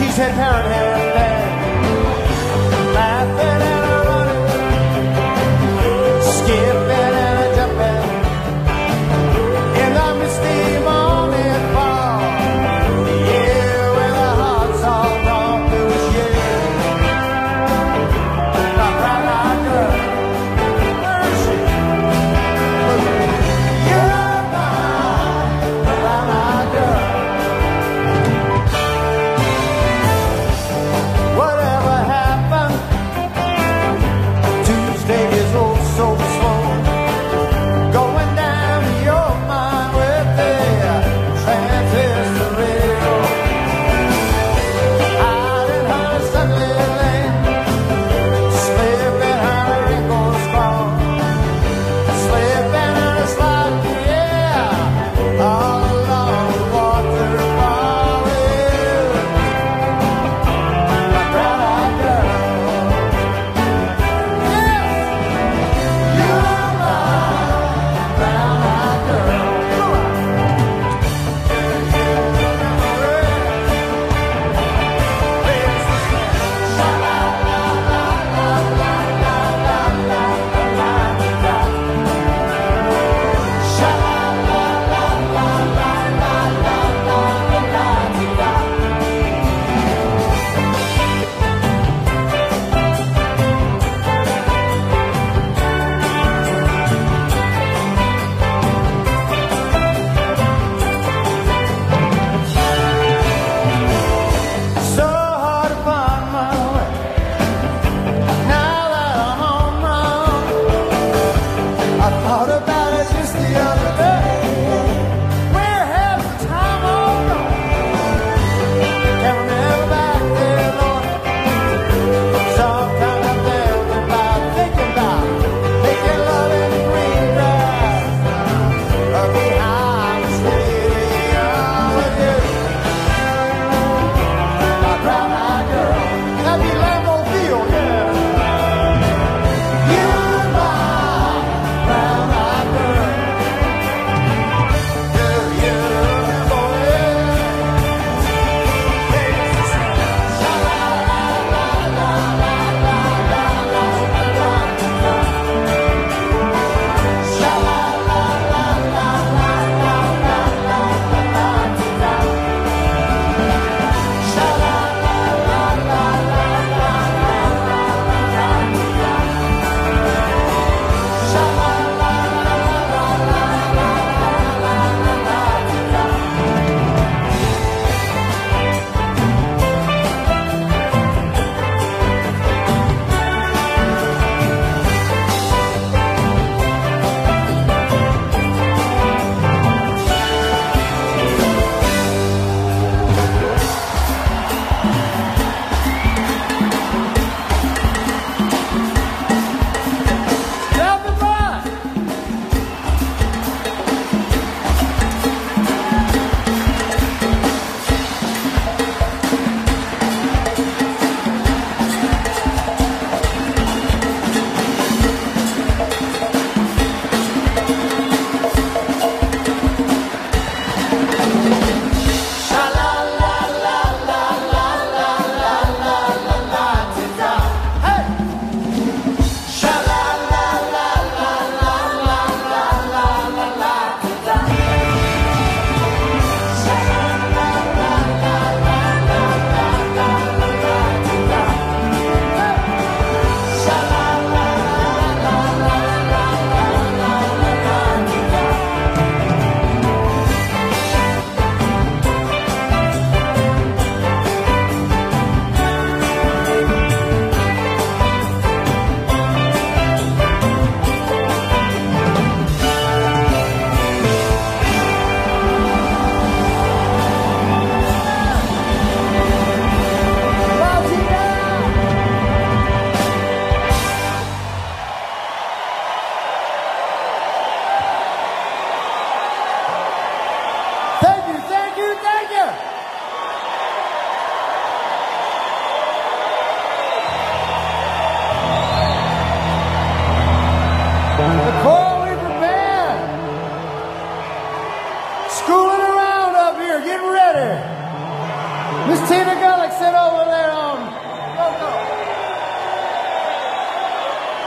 said parent hand there, laughing and a running, skipping and a jumping in the misty morning fall. The year when the hearts all gone through his year. The brown-eyed girl, where is she? You're mine, the brown-eyed girl. Whatever happened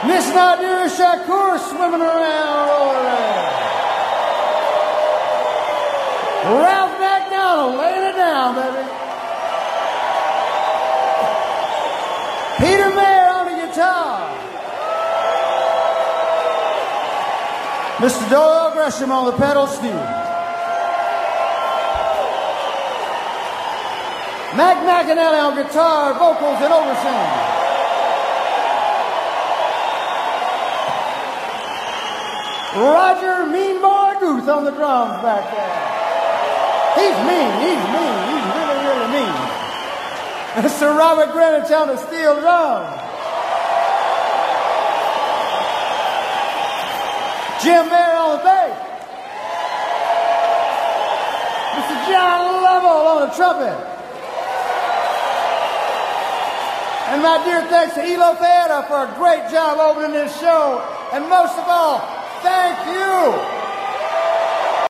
Miss Nadira Shakur swimming around over there. Ralph McDonald laying it down, baby. Peter Mayer on the guitar. Mr. Doyle Gresham on the pedal steel. Mac McAnally on guitar, vocals, and oversing. Roger Mean Boy Guth on the drums back there. He's mean, he's really, really mean. Mr. Robert Greenwich on the steel drum. Jim Mayer on the bass. Mr. John Lovell on the trumpet. And my dear thanks to Elo Theater for a great job opening this show. And most of all, thank you